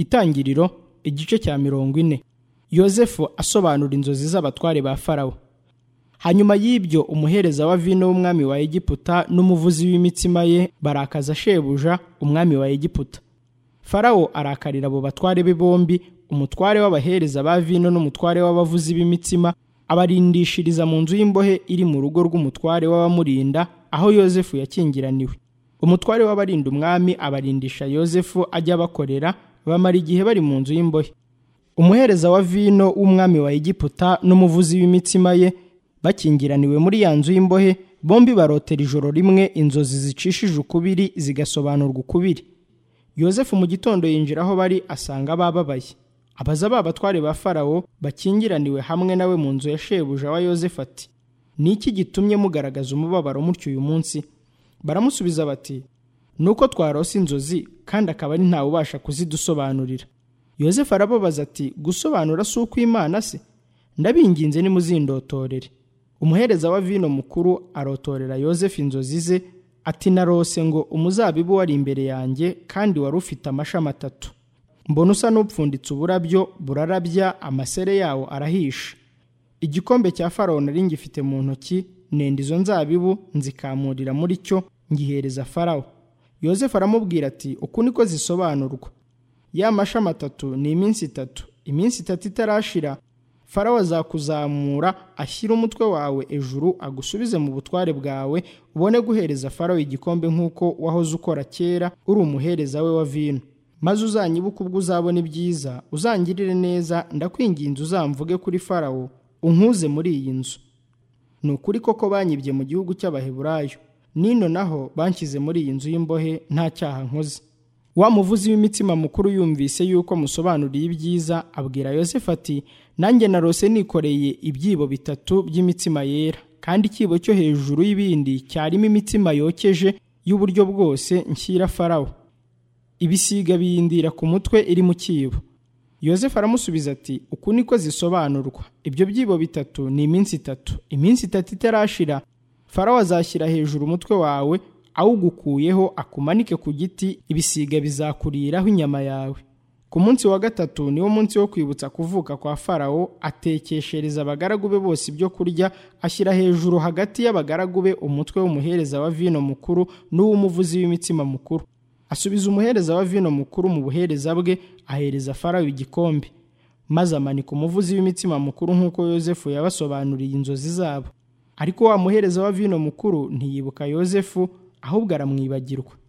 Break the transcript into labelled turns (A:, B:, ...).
A: Itangiriro igice cya 40. Yozefu asobanura inzozi z'abatware ba Farawo. Hanyuma y'ibyo umuhereza wa vino w'umwami wa Egiputa n'umuvuzi w'imitsima ye barakaza shebuja umwami wa Egiputa. Farawo arakarira abo batware be bombi, umutware w'abahereza ba vino n'umutware w'abavuzi b'imitsima, abarindishiriza mu nzu y'imbohe iri mu rugo rw'umutware w'abamurinda aho Yozefu yakingiraniwe. Umutware w'abarinda umwami abarindisha Yozefu ajya bakorera, bamara igihe bari mu nzu y'imbohe. Umuhereza wa vino w'umwami wa Egiputa n'umuvuzi w'imitsima ye bakingiraniwe muri ya nzu y'imbohe, bombi barotera ijoro rimwe inzozi zicishije ukubiri zigasobanurwa ukubiri. Yozefu mu gitondo yinjira aho bari asanga bababaye. Abaza ba batware ba Farawo bakingiraniwe hamwe nawe mu nzu ya shebuja wa Yozefu ati, ni iki gitumye mugaragaza umubabaro mutyo uyu munsi? Baramusubiza bati, nuko twarose inzozi kandi akaba ari ntawe ubasha kuzidusobanurira. Yozefu arababaza ati, gusobanura si uko Imana se? Ndabinginze nimuzindotorere. Umuhereza wa vino mukuru arotorera Yozefu inzozi ze ati, narose ngo umuzabibu wari imbere yanjye kandi wari ufite amashami 3. Mbona usa n'upfunditse uburabyo burarabya, amasere yawo arahisha. Igikombe cya Farawo nari ngifite mu ntoki, nenda izo nzabibu nzikamurira muri cyo ngihereza Farawo. Yozefu aramubwira ati, uku niko zisobanurwa. Ya mashami 3 ni iminsi 3, iminsi 3 itarashira Farawo azakuzamura ashyira umutwe wawe ejuru agusubize mu butware bwawe, ubone guhereza Farawo igikombe nk'uko wahoze ukora kera uri umuhereza we wa vino. Maze uzanyibuka ubwo uzabona ibyiza, uzangirire neza, ndakwinginze uzamvuge kuri Farawo, unkuze muri iyi nzu. Ni ukuri koko banyibye mu gihugu cy'Abaheburayo, nino naho banshyize muri iyi nzu y'imbohe nta cyaha nkoze. Wa muvuzi w'imitsima mukuru yumvise yuko musobanuriye ibyiza, abwira Yozefu ati, nanjye narose nikoreye ibyibo 3 by'imitsima yera, kandi ikibo cyo hejuru y'ibindi cyarimo imitsima yokeje y'uburyo bwose nshyira Farawo. Ibisiga biyindira ku mutwe iri mu kibo. Yozefu aramusubiza ati, uku niko zisobanurwa. Ibyo byibo 3 ni iminsi 3, iminsi 3 itarashira Farawo azashyira hejuru umutwe wawe, awugukuyeho akumanike ku giti, ibisiga bizakuriraho inyama yawe. Ku munsi wa 3 niwo munsi wo kwibutsa kuvuka kwa Farawo, atekeshereza abagaragu be bose ibyo kurya, ashyira hejuru hagati y'abagaragu be umutwe w'umuhereza wa vino mukuru n'uw'umuvuzi w'imitsima mukuru. Asubiza umuhereza wa vino mukuru mu buhereza bwe, ahereza Farawo igikombe, maze amanika umuvuzi w'imitsima mukuru nk'uko Yozefu yabasobanuriye inzozi zabo. Ariko wa muhereza wa vino mukuru ntiyibuka Yozefu, ahubwo aramwibagirwa.